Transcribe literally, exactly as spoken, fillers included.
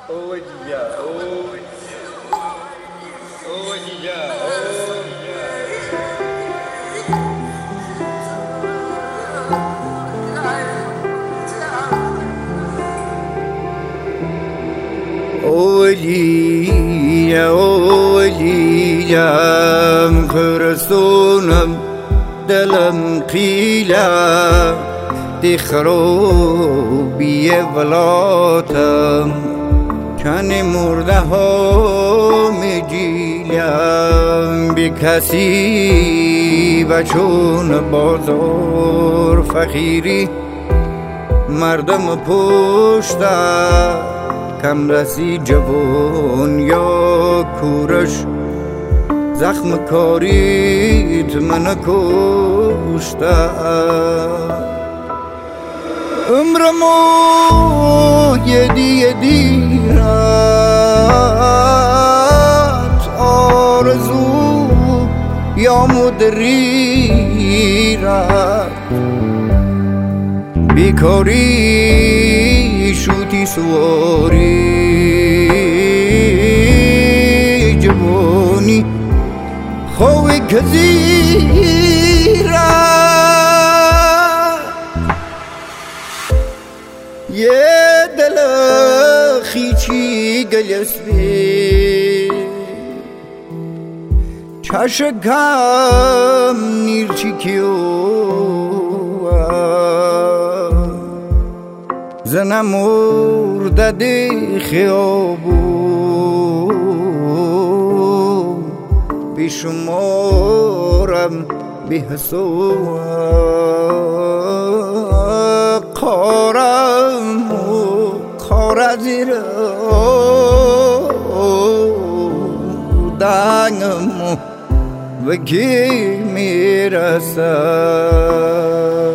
Oh yeah, oh, oh yeah, oh yeah. Olija, olijam, kırsunum دلم قیلا دی خروبی ولاتم کن مرده ها می جیلم بی کسی و چون بازار فقیری مردم پشت کم رسی جوان یا کورش زخم کاریت من کشته عمرمو یدی یدی رات آرزو یا مدری رات بیکاری شوتی سواری جوانی خوی کزیرا یه دل خیچی گلیسبی چشکم نیرچی کیو زنم مرده دی خیابو بیشمارم بی حساب قارم و قار زیر دنگم و کی میرسم